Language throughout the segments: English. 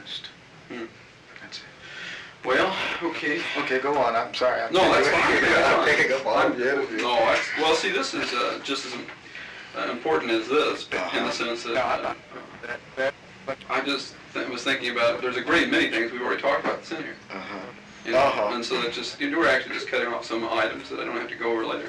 honest. That's it. Well, okay. Okay, go on. I'm sorry. No, that's fine. I'm picking up all the interview. No, well, see, this is just as important as this, in the sense that I just was thinking about, there's a great many things we've already talked about that's in here. You know, and so that just, we're actually just cutting off some items that I don't have to go over later.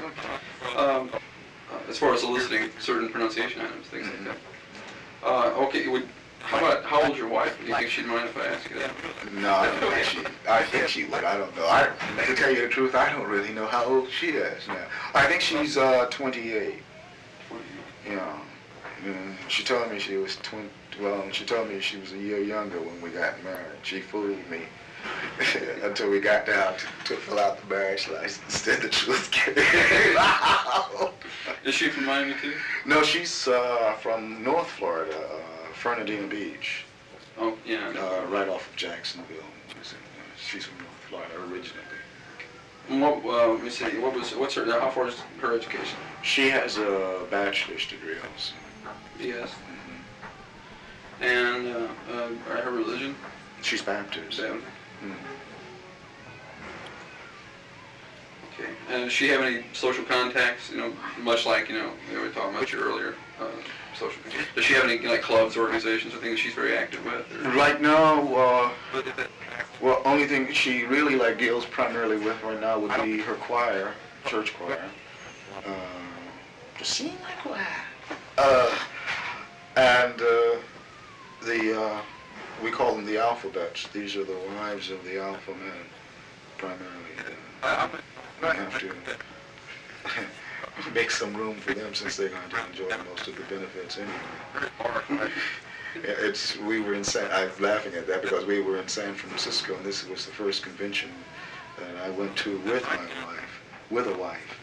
As far as eliciting certain pronunciation items, things like that. Okay, how old's your wife? Do you think she'd mind if I ask you that? No, I think she would. I don't know. To tell you the truth, I don't really know how old she is now. I think she's 28. Yeah. She told me she was she told me she was a year younger when we got married. She fooled me until we got down to fill out the marriage license. Then the truth came out. Is she from Miami too? No, she's from North Florida, Fernandina Beach. Oh, yeah. Right off of Jacksonville. She's from North Florida originally. And let me see. What's her? How far is her education? She has a bachelor's degree also. Yes. And her religion? She's Baptist. Okay. And does she have any social contacts? You know, much like we were talking about you earlier. Social. Does she have any clubs, organizations, or things she's very active with? Right now, only thing she really deals primarily with right now would be her choir, church choir, the senior choir, and we call them the alphabets. These are the wives of the alpha men, primarily. We have to make some room for them since they're going to enjoy most of the benefits anyway. We were in I'm laughing at that because we were in San Francisco, and this was the first convention that I went to with a wife.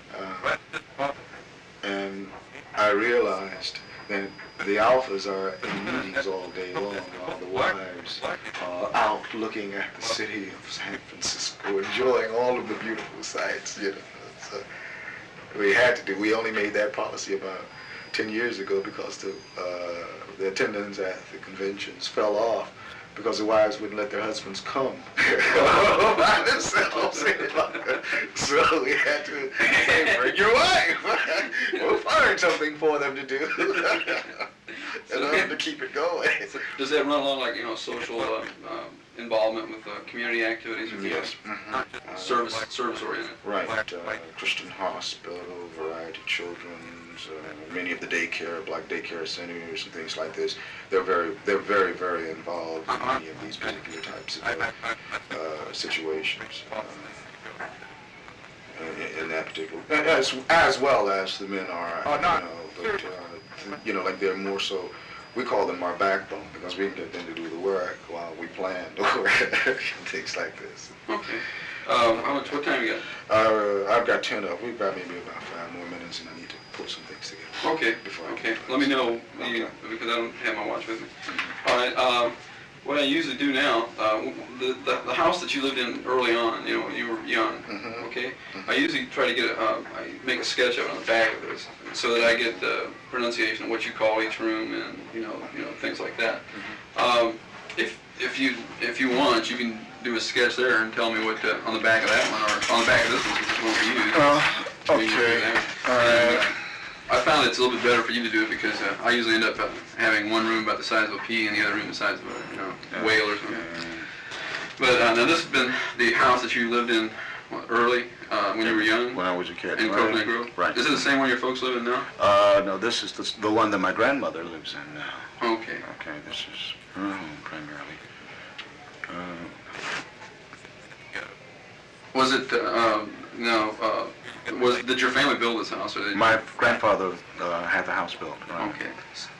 And I realized that the alphas are in meetings all day long, while the wives are out looking at the city of San Francisco, enjoying all of the beautiful sights, So we only made that policy about 10 years ago because the attendance at the conventions fell off because the wives wouldn't let their husbands come by themselves. So we had to say, bring your wife. We'll find something for them to do in order to keep it going. Does that run along social involvement with community activities? Or yes. Service oriented. Right. Christian hospital, Variety Children's, many of the black daycare centers and things like this. They're very, very involved in many of these particular types of situations. In that particular, as well as the men are, they're more so. We call them our backbone because we can get them to do the work while we plan or things like this. Okay. What time you got? I've got 10 up. We've got maybe about 5 more minutes, and I need to pull some things together. Okay. Okay. Let me know because I don't have my watch with me. All right. What I usually do now, the house that you lived in early on, when you were young, okay? I usually try to get I make a sketch of it on the back of this, so that I get the pronunciation of what you call each room and things like that. If you want, you can do a sketch there and tell me what on the back of that one or on the back of this one, which one we use. Okay. All right. I found it's a little bit better for you to do it because I usually end up having one room about the size of a pea and the other room the size of a whale or something. But now this has been the house that you lived in early when you were young. When I was a kid. In Coconut Grove. Right. Is it the same one your folks live in now? No, this is the one that my grandmother lives in now. Okay. Okay, this is her home primarily. Was it did your family build this house? Or my grandfather had the house built. Right? Okay.